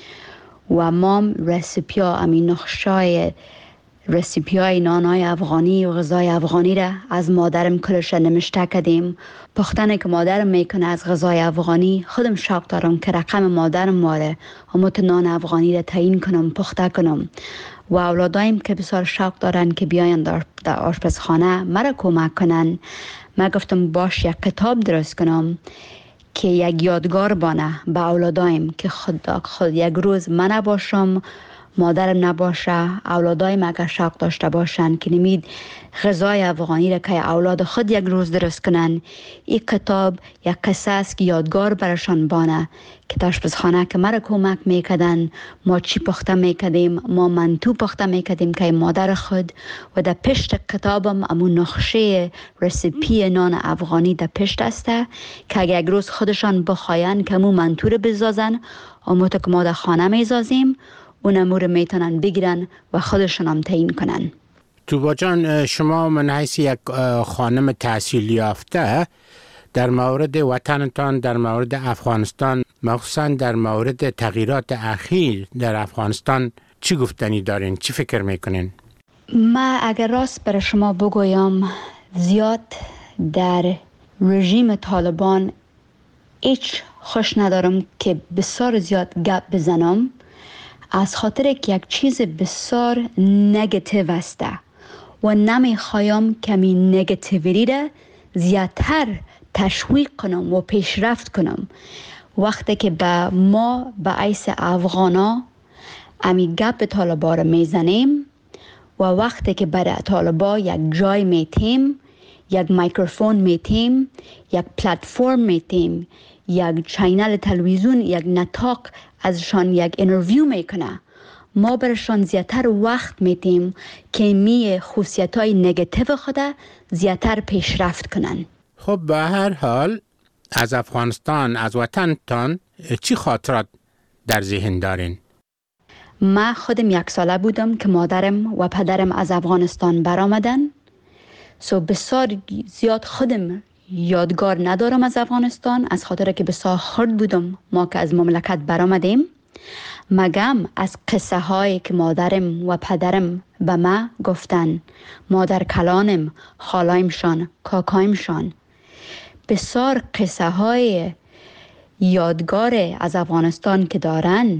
L: و مام رسیپی ها، امین نقشای رسیپی های نانای افغانی و غذای افغانی را از مادرم کلش نمشته کردیم. پختنه که مادرم میکنه از غذای افغانی، خودم شوق دارم که رقم مادرم ماره همون نان افغانی را تعیین کنم، پخته کنم. و اولادایم که بسیار شوق دارن که بیاین در, در آشپزخانه مرا کمک کنن. من گفتم باش یک کتاب درست کنم که یک یادگار بانه به اولادایم که خود, خود یک روز من نباشم، مادرم نباشه، اولادایم اگر شوق داشته باشن که نمید غذای افغانی را که اولاد خود یک روز درست کنن. این کتاب یک قصه است که یادگار برشان بانه که آشپزخانه که مرا کمک میکردن، ما چی پخته میکردیم، ما منتو پخته میکردیم که مادر خود، و در پشت کتابم امون نقشه رسیپی نان افغانی در پشت است که اگر یک روز خودشان بخواین که مو منتو رو بزازن، امو که ما در خانه میزازیم، اون امور میتونن بگیرن و خودشان هم تعیین کنن.
K: توبا جان، شما من حیث یک خانم تحصیل یافته در مورد وطنتان، در مورد افغانستان، مخصوصا در مورد تغییرات اخیر در افغانستان چی گفتنی دارین؟ چی فکر میکنین؟
L: ما اگر راست برای شما بگویم، زیاد در رژیم طالبان هیچ خوش ندارم که بسیار زیاد گپ بزنم، از خاطر که یک چیز بسیار نگاتیو است و نمیخوایم کمی نگاتیویتی را زیادتر تشویق کنم و پیشرفت کنم. وقتی که با ما به عیس افغانا امی گپ طالبا را میزنیم و وقتی که برای طالبا یک جای میتیم، یک میکروفون میتیم، یک پلتفرم میتیم، یک چینل تلویزیون، یک نطاق ازشان یک اینترویو میکنه، ما برشان زیادتر وقت میتیم که می خصوصیت های نگاتیو خود زیادتر پیشرفت کنن.
K: خب به هر حال از افغانستان، از وطنتان چی خاطرات در ذهن دارین؟
L: ما خودم یک ساله بودم که مادرم و پدرم از افغانستان برآمدن. سو بسیار زیاد خودم یادگار ندارم از افغانستان، از خاطر که بسیار خرد بودم ما که از مملکت برآمدیم. مگم از قصه هایی که مادرم و پدرم به ما گفتن، مادر کلانم، خالایمشان، کاکایمشان، بسیار قصه های یادگار از افغانستان که دارن،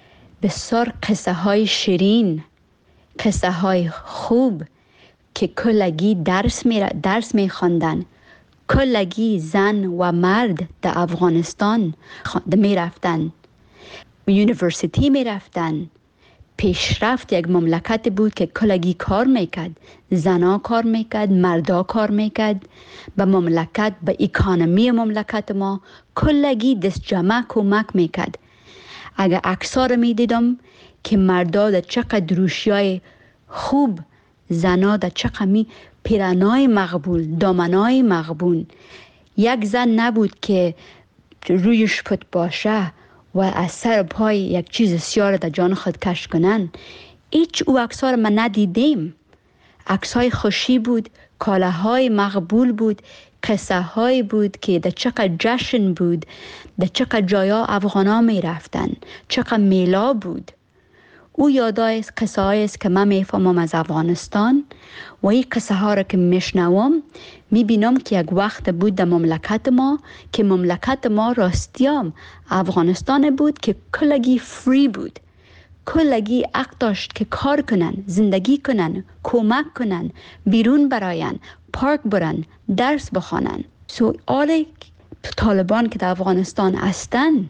L: بسیار قصه های شیرین، قصه های خوب که کلگی درس می درس می خواندن. کلگی زن و مرد در افغانستان می رفتن، یونیورسیتی می رفتن. پیشرفت یک مملکت بود که کلگی کار میکرد، زنا کار میکرد، مردا کار میکرد. به مملکت، به اکانومی مملکت ما کلگی دست جمع کمک میکرد. اگر اکثر میدیدم که مردا در چقدر روشیای خوب، زنا در چقدر می پیرنای مقبول، دامنای مقبول. یک زن نبود که رویش پت باشه و از سر پای یک چیز سیاه در جان خود کش کنن. هیچ او اکثر من ندیدیم. عکس‌های خوشی بود، کالاهای مقبول بود، قصه های بود که در چقدر جشن بود، در چقدر جایا افغانا می رفتن، چقدر میلا بود. او یادای است، قصه های است که من می فهمم از افغانستان و این قصه ها را که می شنوم می بینم که یک وقت بود در مملکت ما که مملکت ما راستیام افغانستان بود که کلگی فری بود، کلگی حق داشت که کار کنن، زندگی کنن، کمک کنن، بیرون براین، پارک برن، درس بخوانن. سو آل طالبان که در افغانستان هستن،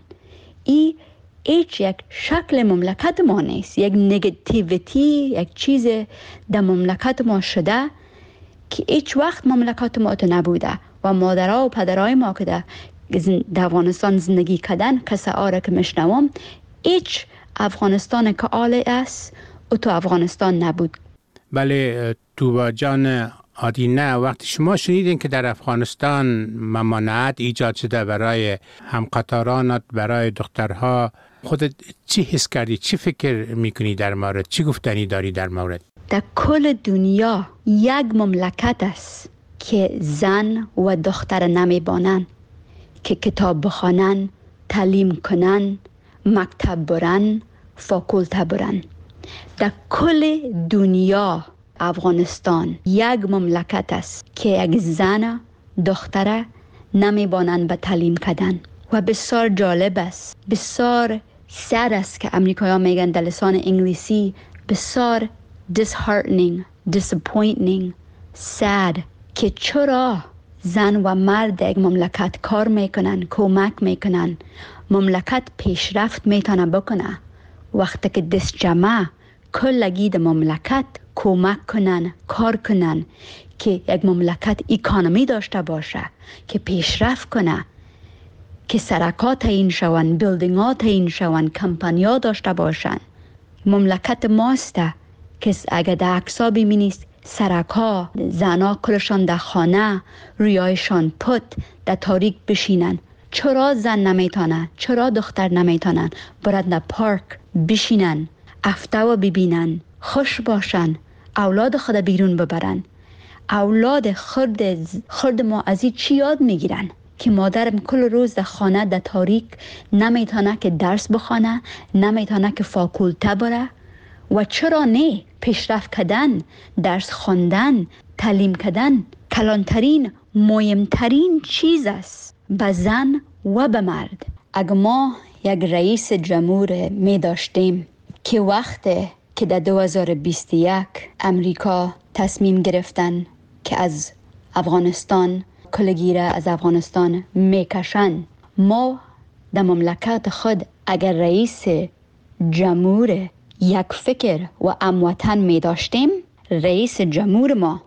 L: ای هیچ یک شکل مملکت ما نیست، یک نگاتیویتی، یک چیز در مملکت ما شده که هیچ وقت مملکت ما تو نبوده و مادرها و پدرهای ما که در افغانستان زندگی کردن، قصه ها را که میشنوم، هیچ افغانستان که آله است او تو افغانستان نبود.
K: بله توبا جان آدینه، وقتی شما شنیدین که در افغانستان ممانعت ایجاد شده برای همقطارانت، برای دخترها، خودت چی حس کردی؟ چی فکر میکنی در مورد؟ چی گفتنی داری در مورد؟
L: در کل دنیا یک مملکت است که زن و دختر نمیبانن که کتاب بخوانن، تعلیم کنن، مکتب برن، فاکولته برن. در کل دنیا افغانستان یک مملکت است که یک زن دختر نمیبانند به تعلیم کردن و بسیار جالب است، بسیار سر است که امریکایی ها میگن در لسان انگلیسی بسیار disheartening, disappointing, sad که چرا زن و مرد یک مملکت کار میکنن، کمک میکنن، مملکت پیشرفت میتونه بکنه. وقتی که دست جمع کلگی د مملکت کمک کنن، کار کنن که یک مملکت اکانومی داشته باشه، که پیشرفت کنه، که سرکات این شون، بیلدینگات این شون، کمپانیا داشته باشن. مملکت ماسته که اگه در عکسا ببینید سرکا زنا کلشان در خانه رویایشان پت در تاریک بشینن. چرا زن نمیتونن؟ چرا دختر نمیتونن برد در پارک بشینن، افته و ببینن، خوش باشن، اولاد خود بیرون ببرن؟ اولاد خرد خرد ما از این چی یاد میگیرن؟ که مادرم کل روز در خانه در تاریک نمیتونه که درس بخونه، نمیتونه که فاکولته بره. و چرا نه؟ پیشرفت کردن، درس خواندن، تعلیم کردن کلانترین، مهمترین چیز است به زن و به مرد. اگر ما یک رئیس جمهور می داشتیم که وقتی که در دو هزار و بیست و یک امریکا تصمیم گرفتن که از افغانستان کلگیره از افغانستان میکشن، ما در مملکت خود اگر رئیس جمهور یک فکر و اموطن می داشتیم، رئیس جمهور ما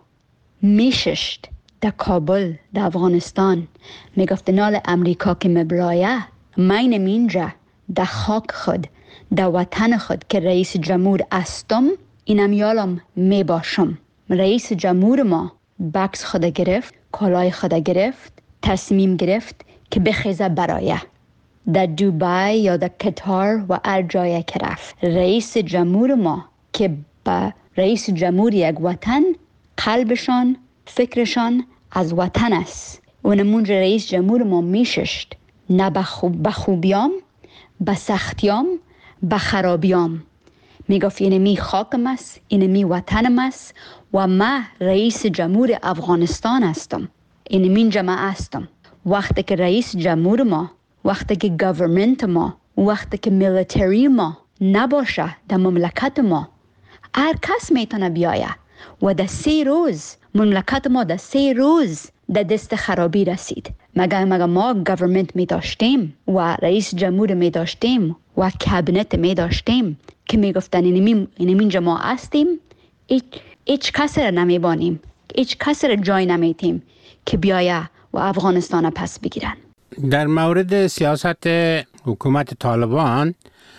L: میششت در کابل در افغانستان میگفت نال امریکا که مبلایه من اینجا در خاک خود در وطن خود که رئیس جمهور استم، اینم یالم می باشم. رئیس جمهور ما بکس خود گرفت، کالای خود گرفت، تصمیم گرفت که بخیزه برایه در دوبای یا در قطر و هر جای که رفت. رئیس جمهور ما که با رئیس جمهور یک وطن قلبشان فکرشان از وطن است و نمونج رئیس جمهور ما میششت نه به خوبیام، به سختیام، به خرابیام. میگفت اینمی خاکم است، اینمی وطنم است و ما رئیس جمهور افغانستان هستم، اینمی جمع هستم. وقتی که رئیس جمهور ما، وقتی که گورنمنت ما، وقتی که میلیتری ما نباشه در مملکت ما، هر کس میتونه بیایه و در سه روز مملکت ما در سه روز در دست خرابی رسید. مگر مگر ما گورنمنت می داشتیم و رئیس جمهور می داشتیم و کابینت می داشتیم که می گفتن اینمی اینمی ما هستیم، هیچ هیچ کس را نمی بانیم، هیچ کس را جای نمیتیم که بیایه و افغانستان پس بگیرن.
K: در مورد سیاست حکومت طالبان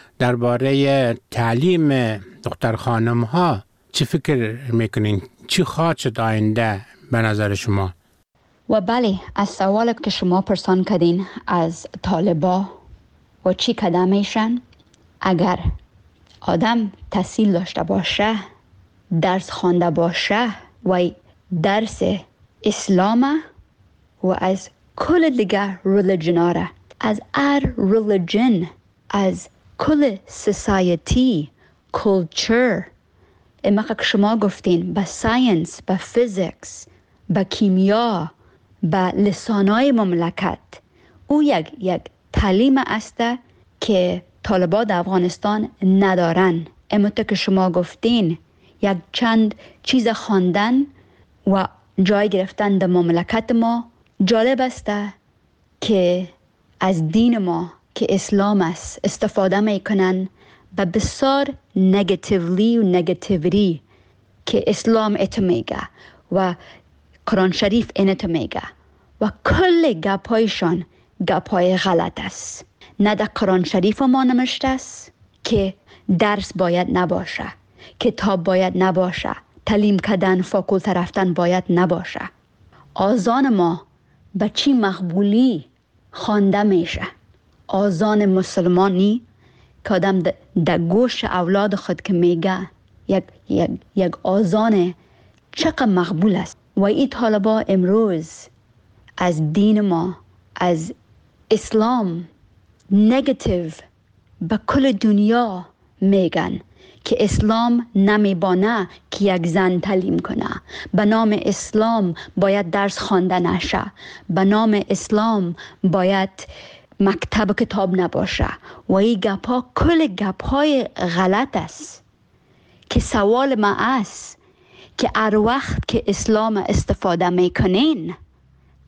K: درباره تعلیم دختر خانم ها چی فکر میکنین؟ چی خواهد شد آینده به نظر شما؟
L: و بله، از سوال که شما پرسان کردین از طالبا و چی کدام میشن، اگر آدم تحصیل داشته باشه، درس خوانده باشه و درس اسلام و از کل دیگر ریلیجن، از هر ریلیجن، از کل سوسایتی، کلچر، اما که شما گفتین با ساینس، با فیزیکس، با کیمیا، با لسانای مملکت، او یک یک تعلیم است که طالبان در افغانستان ندارن. اما که شما گفتین یک چند چیز خواندن و جای گرفتن در مملکت ما. جالب است که از دین ما که اسلام است استفاده میکنن و بسیار نگاتیولی و نگاتیویتی که اسلام ات میگه و قرآن شریف اینت میگه و کل گپایشان گپای غلط است. نه در قرآن شریف ما نمشته است که درس باید نباشه، کتاب باید نباشه، تعلیم کردن، فاکولته رفتن باید نباشه. آذان ما به چی مقبولی خوانده میشه؟ آذان مسلمانی که آدم در گوش اولاد خود که میگه یک, یک, یک آذان چقدر مقبول است. و این طالبا امروز از دین ما، از اسلام نگاتیو به کل دنیا میگن که اسلام نمیبانه که یک زن تعلیم کنه، به نام اسلام باید درس خوانده نشه، به نام اسلام باید مکتب کتاب نباشه و این گپا کل گپای غلط است. که سوال ما است که هر وقت که اسلام استفاده میکنین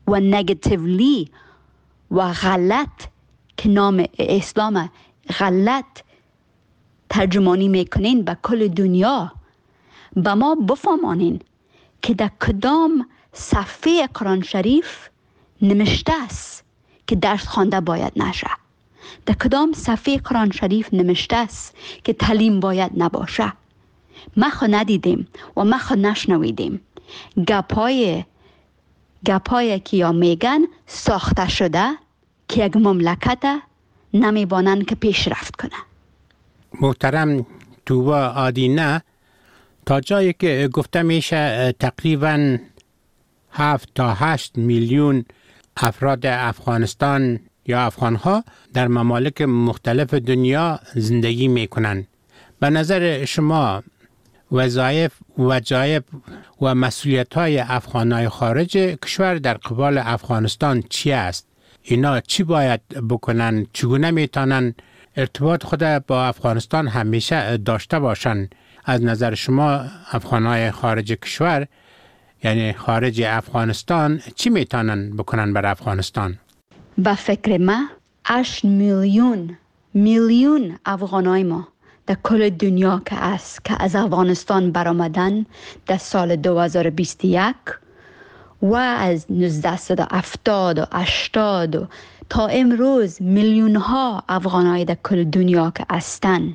L: و نگاتیولی و غلط که نام اسلام غلط ترجمانی میکنین به کل دنیا، به ما بفهمانین که در کدام صفحه قرآن شریف نمشته است که درس خوانده باید نشه، در کدام صفحه قرآن شریف نمشته است که تعلیم باید نباشه. ما خو ندیدیم و ما خو نشنویدیم. گپای گپای که یا میگن ساخته شده که یک مملکت نمیبانن که پیشرفت کنه.
K: محترم توبا آدینه، تا جایی که گفته میشه تقریباً هفت تا هشت میلیون افراد افغانستان یا افغانها در ممالک مختلف دنیا زندگی میکنن. به نظر شما وظایف وظایف و مسئولیت های افغانای خارج کشور در قبال افغانستان چی است؟ اینا چی باید بکنن؟ چگونه میتونن ارتباط خود با افغانستان همیشه داشته باشن؟ از نظر شما افغانای خارج کشور، یعنی خارج افغانستان، چی میتونن بکنن بر افغانستان؟
L: با فکر ما هشت میلیون میلیون افغانای ما در کل دنیا که است که از افغانستان برآمدن در سال دو هزار و بیست و یک و از نوزده هفتاد و هشتاد و تا امروز میلیون ها افغانای در کل دنیا که هستند.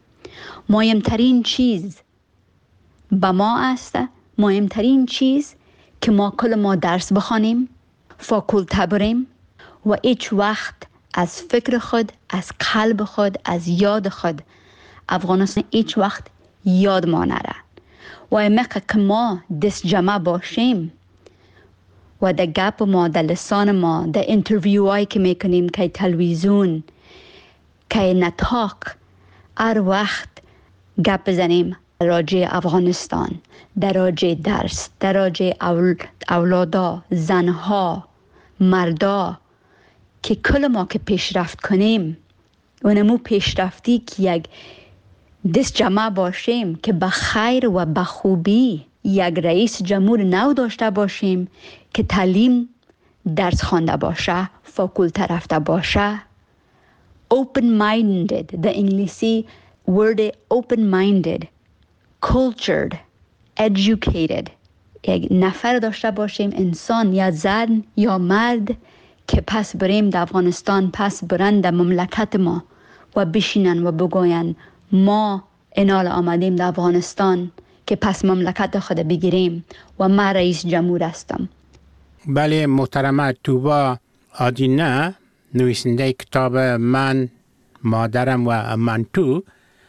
L: مهمترین چیز با ما است، مهمترین چیز که ما کل ما درس بخوانیم، فاکولته بریم و هیچ وقت از فکر خود، از قلب خود، از یاد خود افغانستان هیچ وقت یاد ما نره. و امکه که ما دست جمع باشیم و در گپ ما، در لسان ما، در انترویو هایی که میکنیم، که تلویزیون، که نطاق، هر وقت گپ بزنیم راجع افغانستان، در راجع درس، در راجع اول، اولادا، زنها، مردا، که کل ما که پیشرفت کنیم و نمو پیشرفتی که یک دست جمع باشیم که به خیر و به خوبی یک رئیس جمهور نو داشته باشیم که تعلیم درس خوانده باشه، فاکولته رفته باشه، open minded، در انگلیسی word open minded، cultured، educated، یک نفر داشته باشیم، انسان یا زن یا مرد که پس بریم در افغانستان، پس برند در مملکت ما و بشینن و بگوین ما انال آمدیم در افغانستان که پس مملکت خود بگیریم و من رئیس جمهور هستم.
K: بله محترمه توبا آدینه، نویسنده کتاب من، مادرم و من تو،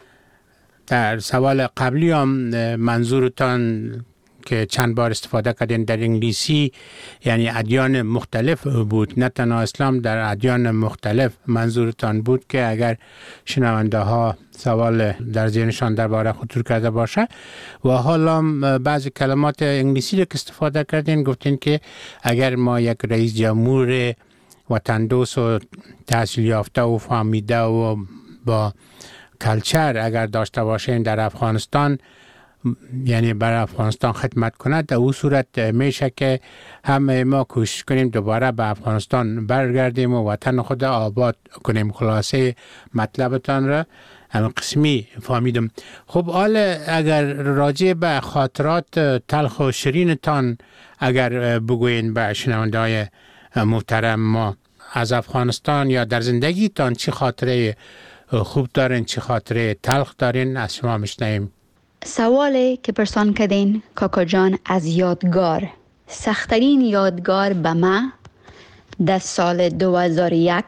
K: در سوال قبلی هم منظورتان که چند بار استفاده کردین در انگلیسی، یعنی ادیان مختلف بود، نه تنها اسلام، در ادیان مختلف منظورتان بود که اگر شنونده ها سوال در ذهنشان درباره خطور کرده باشه. و حالا بعضی کلمات انگلیسی رو که استفاده کردین، گفتین که اگر ما یک رئیس جمهور وطن دوست و تحصیل یافته و فهمیده و با کلچر اگر داشته باشین در افغانستان، یعنی برای افغانستان خدمت کند، در اون صورت میشه که همه ما کوشش کنیم دوباره به افغانستان برگردیم و وطن خود آباد کنیم. خلاصه مطلبتان را هم قسمی فهمیدم. خب حالا اگر راجع به خاطرات تلخ و شیرینتان اگر بگوین به شنونده های محترم ما از افغانستان یا در زندگیتان، چی خاطره خوب دارین، چی خاطره تلخ دارین، از شما میشنویم.
L: سوالی که پرسان کردین کاکا جان از یادگار، سخترین یادگار به من در سال دو هزار و یک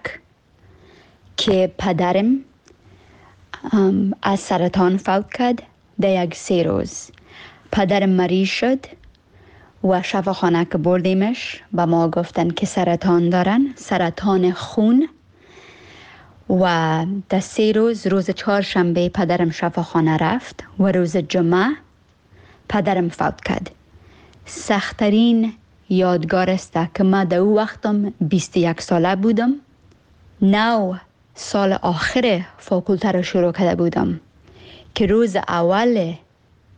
L: که پدرم از سرطان فوت کرد. در یک سه روز پدرم مریض شد و شفاخانه که بردیمش، به ما گفتن که سرطان دارن، سرطان خون. و در سه روز، روز چهارشنبه پدرم شفاخانه رفت و روز جمعه پدرم فوت کرد. سخترین یادگار است که من در او وقتم بیست و یک ساله بودم، نو سال آخر فاکولته رو شروع کرده بودم که روز اول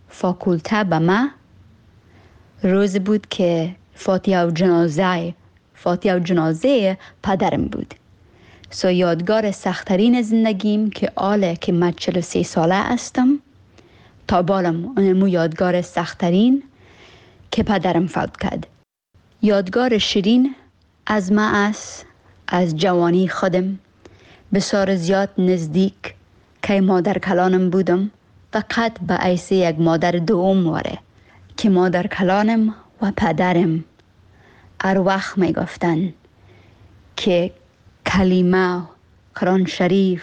L: فاکولته به من روز بود که فاتحه و جنازه فاتحه و جنازه پدرم بود. سو یادگار سخترین زندگیم که آله که من چهل و سه ساله هستم تا بالم اونمو یادگار سخترین که پدرم فوت کرد. یادگار شیرین از ما است از جوانی خودم بسیار زیاد نزدیک که مادر کلانم بودم فقط به حیث یک مادر دوم واره که مادر کلانم و پدرم هر وقت می گفتن که کلمه قرآن شریف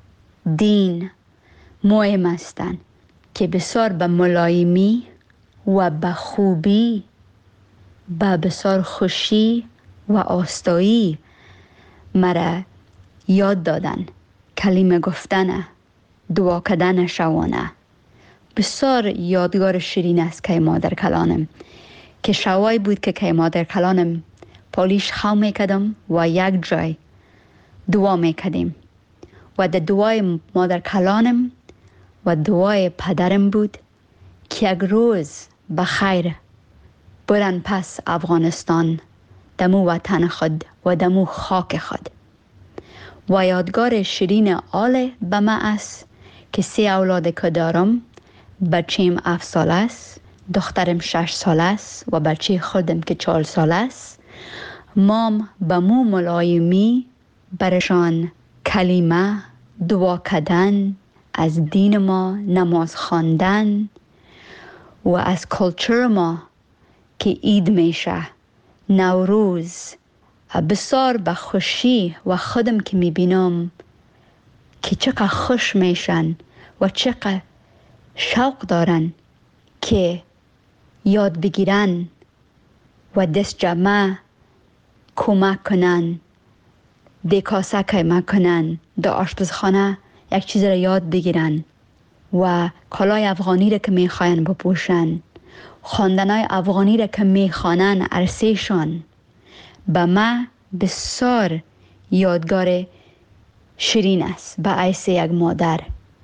L: دین مهم هستند که بسیار به ملایمی و به خوبی به بسیار خوشی و آستایی مرا یاد دادن. کلمه گفتن، دعا کردن شوانه بسیار یادگار شیرین است که مادر کلانم که شوای بود که که مادر کلانم پالیش خو میکدم و یک جای دعا میکدیم و در دعای مادر کلانم و دعای پدرم بود که یک روز بخیر برن پس افغانستان دمو وطن خود و دمو خاک خود. و یادگار شیرین آله به من است که سه اولاد که دارم، بچیم هفت ساله است، دخترم شش ساله است و بچه خودم که چهار ساله است. مام به مو ملایمی برشان کلمه دعا کردن از دین ما، نماز خواندن و از کلچر ما که عید میشه، نوروز، بسیار به خوشی و خودم که میبینم که چقدر خوش میشن و چقدر شوق دارن که یاد بگیرن و دست جمع کمک کنن، دکاسه کمک کنن، در آشپزخانه یک چیز را یاد بگیرن و کالای افغانی را که میخواین بپوشن، خواندنای افغانی را که میخوانن عرصهشان. به من بسیار یادگار شیرین است به حیث یک مادر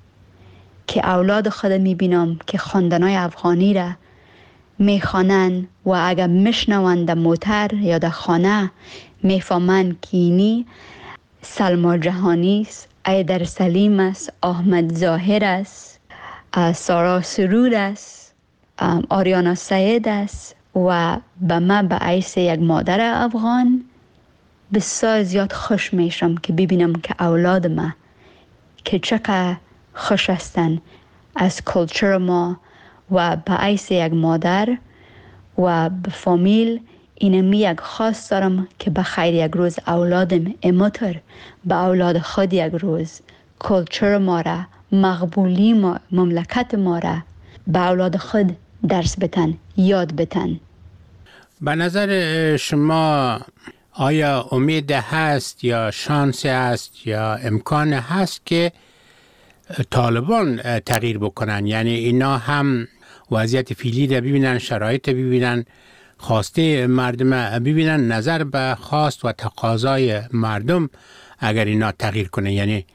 L: که اولاد خود میبینم که خواندنای افغانی را میخوانن و اگر میشنوند در موتر یا در خانه میفهمن که اینی سلما جهانی است، ایدر سلیم است، احمد ظاهر است، سارا سرور است، آریانا سید است. و به من به حیث یک مادر افغان بسیار زیاد خوش میشم که ببینم که اولاد ما که چقدر خوش هستن از کلچر ما و به حیث یک مادر و به فامیل. اینمی یک خواست دارم که بخیر یک روز اولادم امتر به اولاد خود یک روز کلچر ما را، مقبولی ما، مملکت ما را به اولاد خود درس بتن، یاد بتن.
K: به نظر شما آیا امید هست یا شانس هست یا امکان هست که طالبان تغییر بکنن؟ یعنی اینا هم وضعیت فعلی را ببینن، شرایط ببینن، خواسته مردم ببینن، نظر به خواست و تقاضای مردم اگر اینا تغییر کنه، یعنی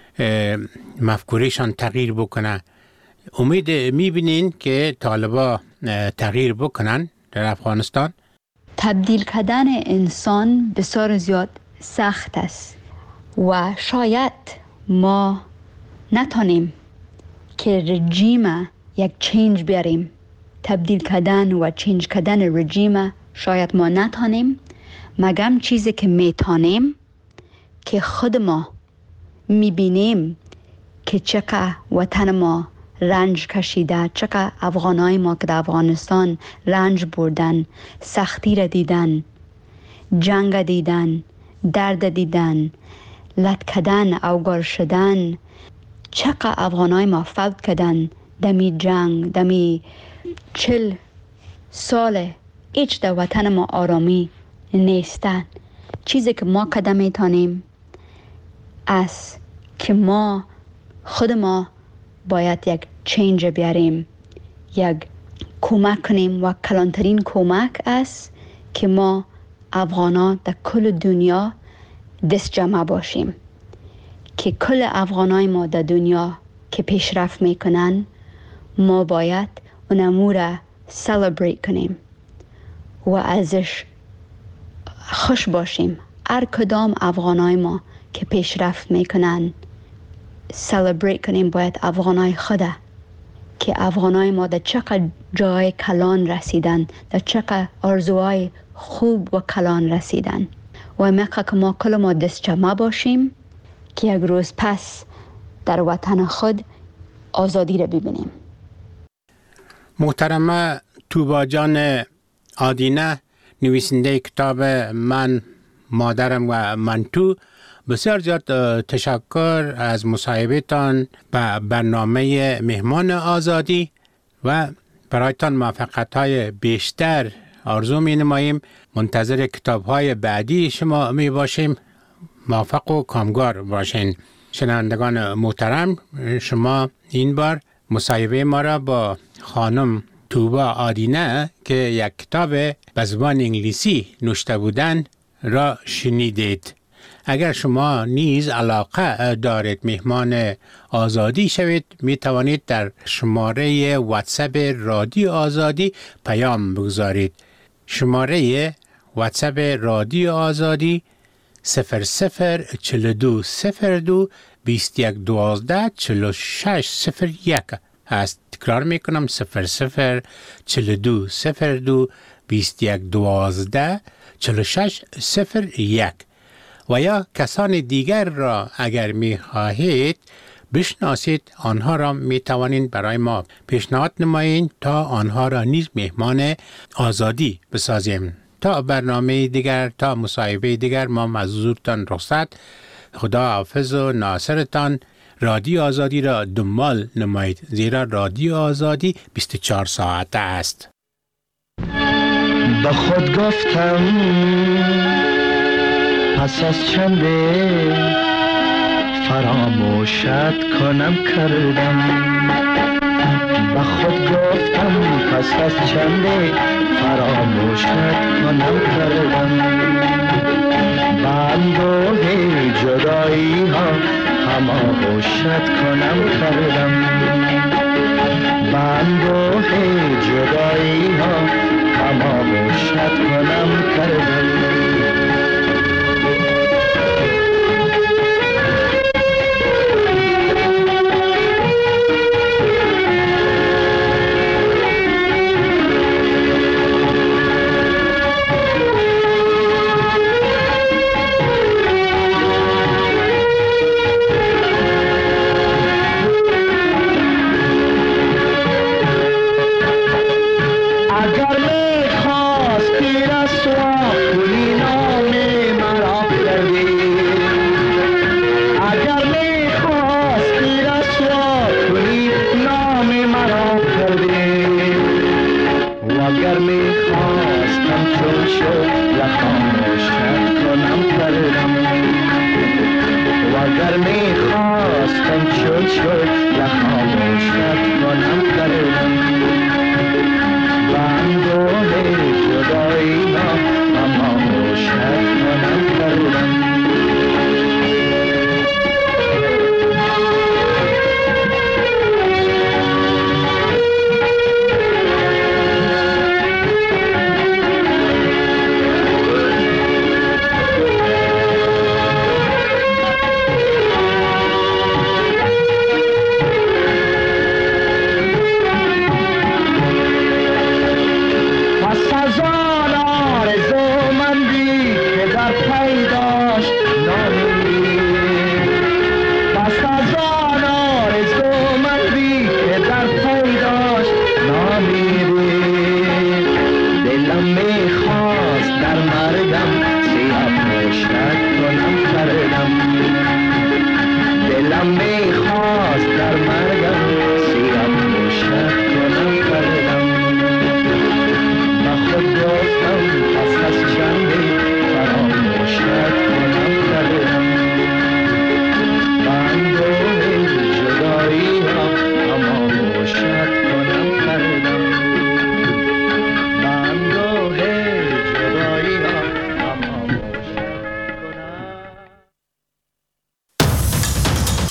K: مفکورشان تغییر بکنه. امید میبینین که طالبا تغییر بکنن در افغانستان؟
L: تبدیل کردن انسان بسیار زیاد سخت است و شاید ما نتونیم که رژیم یک چینج بیاریم. تبدیل کردن و چینج کردن رژیم شاید ما نتونیم، مگم چیزی که میتونیم که خود ما میبینیم که چقدر وطن ما رنج کشیده، چقدر افغانای ما که در افغانستان رنج بردن، سختی را دیدن، جنگ دیدن، درد دیدن، لط کردن، اوگار شدن، چقدر افغانای ما فوت کردن دمی جنگ، دمی چل سال هیچ در وطن ما آرامی نیستن. چیزی که ما کده میتونیم است که ما خود ما باید یک چینج بیاریم، یک کمک کنیم و کلانترین کمک است که ما افغانا در کل دنیا دست جمع باشیم، که کل افغانای ما در دنیا که پیشرفت میکنن ما باید اونمو را سلبریت کنیم و ازش خوش باشیم. هر کدام افغانای ما که پیشرفت میکنن سلبریت کنیم باید افغانای خدا که افغانای ما در چقدر جای کلان رسیدن، در چقدر آرزوهای خوب و کلان رسیدن و میخواه که ما کل ما دست جمع باشیم که یک روز پس در وطن خود آزادی را ببینیم.
K: محترمه توبا جان آدینه، نویسنده کتاب من، مادرم و من تو، بسیار زیاد تشکر از مصاحبه‌تان به برنامه مهمان آزادی و برایتان موفقیت‌های بیشتر آرزو می‌نماییم. منتظر کتاب‌های بعدی شما می باشیم. موفق و کامگار باشین. شنوندگان محترم، شما این بار مصاحبه ما را با خانم توبا آدینه که یک کتاب به زبان انگلیسی نوشته بودند را شنیدید. اگر شما نیز علاقه دارید مهمان آزادی شوید، می توانید در شماره واتساپ رادیو آزادی پیام بگذارید. شماره واتساپ رادیو آزادی صفر صفر چهل و دو صفر دو بیست یک دوازده چهل و شش صفر یک است. تکرار میکنم صفر صفر چهل و دو صفر دو بیست یک دوازده چهل و شش صفر یک. و یا کسان دیگر را اگر می خواهید بشناسید، آنها را می توانید برای ما پیشنهاد نمایید تا آنها را نیز مهمان آزادی بسازیم. تا برنامه دیگر، تا مصاحبه دیگر، ما از حضورتان رخصت. خدا حافظ و ناصرتان. رادیو آزادی را دنبال نمایید، زیرا رادیو آزادی بیست و چهار ساعته است.
M: با خود گفتم پس از چنده فراموشت کنم کردم. با خود گفتم پس از چنده فراموشت کنم کردم. بندوه جدایی ها هماغوشت کنم کردم. بندوه جدایی ها هماغوشت کنم کردم. اگر می خواستم چون شد لخاموشت